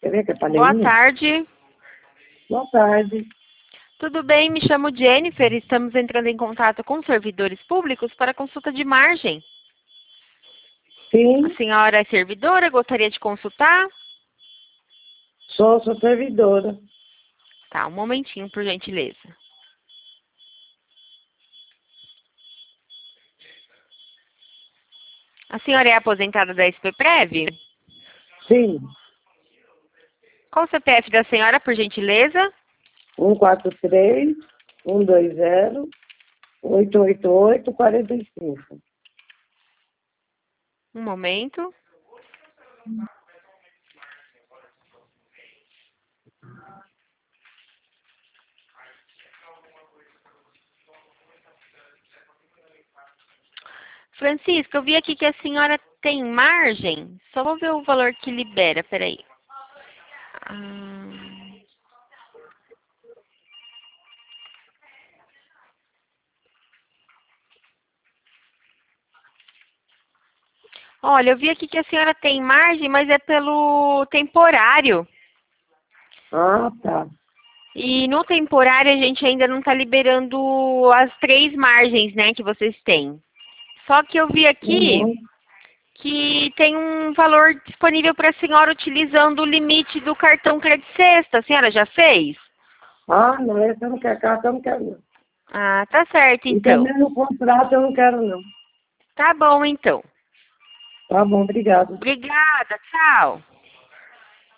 Quer ver que eu falei? Boa tarde. Boa tarde. Tudo bem? Me chamo Jennifer. Estamos entrando em contato com servidores públicos para consulta de margem. Sim, A senhora é servidora? Gostaria de consultar? sou servidora. Tá, um momentinho, por gentileza. A senhora é aposentada da SPPrev? Sim, Qual o CPF da senhora, por gentileza? 143 120 888 45. Um momento. Francisca, eu vi aqui que a senhora tem margem. Só vou ver o valor que libera, peraí. Ah, olha, eu vi aqui que a senhora tem margem, mas é pelo temporário. Ah, tá. E no temporário a gente ainda não está liberando as 3 margens, né, que vocês têm. Só que eu vi aqui Uhum. que tem um valor disponível para a senhora utilizando o limite do cartão Crédito Sexta. A senhora já fez? Ah, não, esse eu não quero carta, eu não quero não. Ah, tá certo E então. também no contrato eu não quero não. Tá bom então. Tá bom, obrigada. Obrigada, tchau.